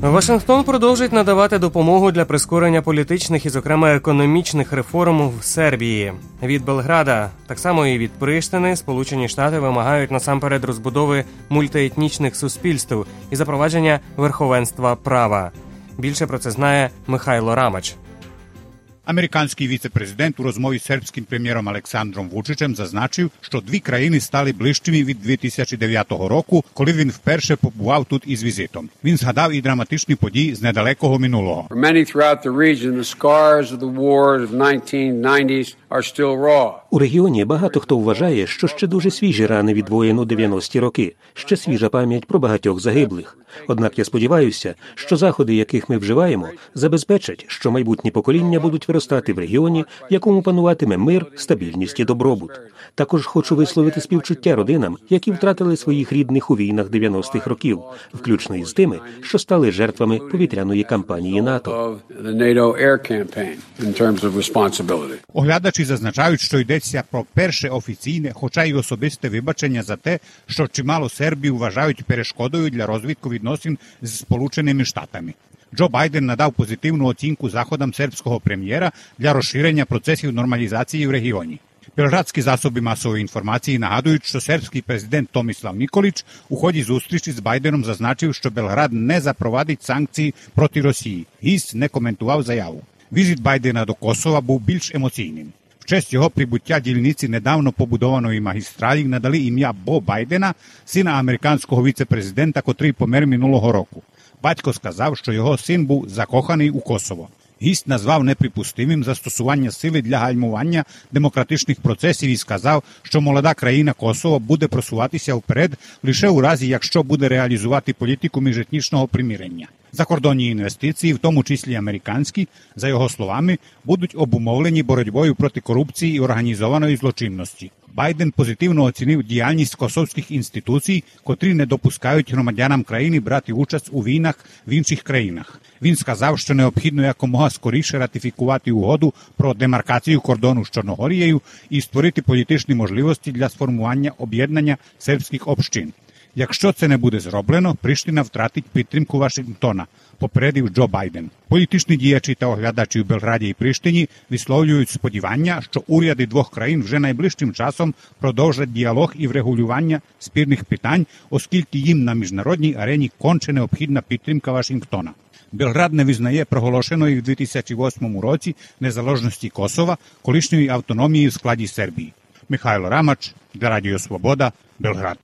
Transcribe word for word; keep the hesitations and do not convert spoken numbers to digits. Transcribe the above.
Вашингтон продовжить надавати допомогу для прискорення політичних і, зокрема, економічних реформ в Сербії. Від Белграда, так само і від Приштини, Сполучені Штати вимагають насамперед розбудови мультиетнічних суспільств і запровадження верховенства права. Більше про це знає Михайло Рамач. Американський віце-президент у розмові з сербським прем'єром Олександром Вучичем зазначив, що дві країни стали ближчими від дві тисячі дев'ятого року, коли він вперше побував тут із візитом. Він згадав і драматичні події з недалекого минулого. У регіоні багато хто вважає, що ще дуже свіжі рани від воєн у дев'яності роки, ще свіжа пам'ять про багатьох загиблих. Однак я сподіваюся, що заходи, яких ми вживаємо, забезпечать, що майбутні покоління будуть виростати в регіоні, в якому пануватиме мир, стабільність і добробут. Також хочу висловити співчуття родинам, які втратили своїх рідних у війнах дев'яностих років, включно із тими, що стали жертвами повітряної кампанії НАТО. Оглядачі зазначають, що йдеться про перше офіційне, хоча й особисте вибачення за те, що чимало сербів вважають перешкодою для розвитку відносин з Сполученими Штатами. Джо Байден надав позитивну оцінку заходам сербського прем'єра для розширення процесів нормалізації в регіоні. Белградські засоби масової інформації нагадують, що сербський президент Томислав Николич у ході зустрічі з Байденом зазначив, що Белград не запровадить санкції проти Росії. Гість не коментував заяву. Візит Байдена до Косова був більш емоційним. В честь його прибуття дільниці недавно побудованої магістралі надали ім'я Бо Байдена, сина американського віце-президента, котрий помер минулого року. Батько сказав, що його син був закоханий у Косово. Гість назвав неприпустимим застосування сили для гальмування демократичних процесів і сказав, що молода країна Косово буде просуватися вперед лише у разі, якщо буде реалізувати політику міжетнічного примирення. Закордонні інвестиції, в тому числі американські, за його словами, будуть обумовлені боротьбою проти корупції і організованої злочинності. Байден позитивно оцінив діяльність косовських інституцій, котрі не допускають громадянам країни брати участь у війнах в інших країнах. Він сказав, що необхідно якомога скоріше ратифікувати угоду про демаркацію кордону з Чорногорією і створити політичні можливості для сформування об'єднання сербських общин. Якщо це не буде зроблено, Приштина втратить підтримку Вашингтона, попередив Джо Байден. Політичні діячі та оглядачі в Белграді і Приштині висловлюють сподівання, що уряди двох країн вже найближчим часом продовжать діалог і врегулювання спірних питань, оскільки їм на міжнародній арені конче необхідна підтримка Вашингтона. Белград не визнає проголошеної в дві тисячі восьмому році незалежності Косова, колишньої автономії в складі Сербії. Михайло Рамач, для Радіо Свобода, Белград.